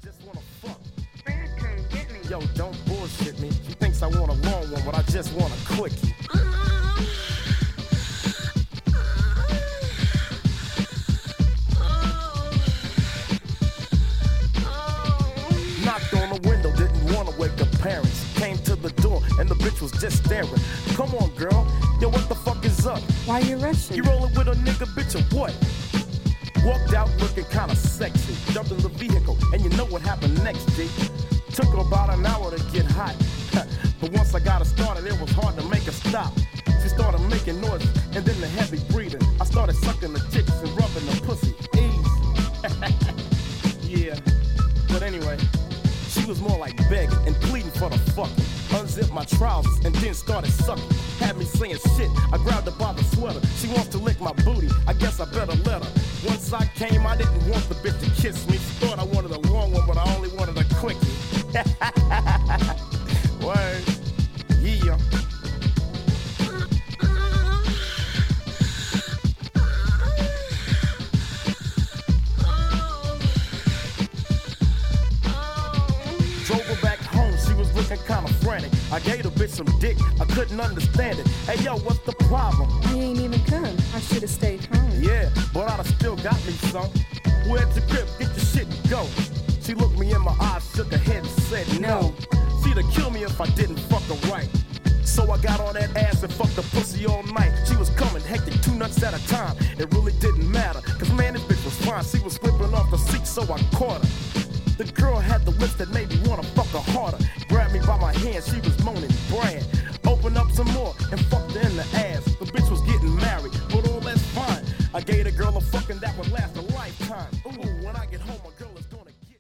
just wanna fuck. Yo, don't bullshit me. She thinks I want a long one, but I just want a quickie. Knocked on the window, didn't wanna wake up parents. Came to the door, and the bitch was just staring. Come on, girl. Yo, what the fuck is up? Why you rushing? You rolling with a nigga, bitch, or what? Walked out looking kinda sexy. Jumped in the vehicle, and you know what happened next, G. Took her about an hour to get hot. But once I got her started, it was hard to make her stop. She started making noises, and then the heavy breathing. I started sucking the tits and rubbing the pussy. Ease. Yeah. But anyway, she was more like begging and pleading for the fucking. Unzipped my trousers and then started sucking. Had me saying shit, I grabbed her by the sweater. She wants to lick my booty, I guess I better let her. Once I came, I didn't want the bitch to kiss me. She thought I wanted a long one, but I only wanted a quickie. Word, yeah. Drove her back home, she was looking kinda frantic. I gave the bitch some dick, I couldn't understand it. Hey yo, what's the problem? I ain't even come. I should've stayed home. Yeah, but I'd have still got me some. Where's your grip? Get your shit and go. She looked me in my eyes, shook her head and said no. She'd have killed me if I didn't fuck her right. So I got on that ass and fucked the pussy all night. She was coming hectic, 2 nuts at a time. It really didn't matter, cause man, this bitch was fine. She was slipping off the seat, so I caught her. The girl had the lips that made me wanna fuck her harder. Grabbed me by my hand, she was moaning, brand. Opened up some more and fucked her in the ass. The bitch was getting married, but all that's fine. I gave the girl a fucking that would last a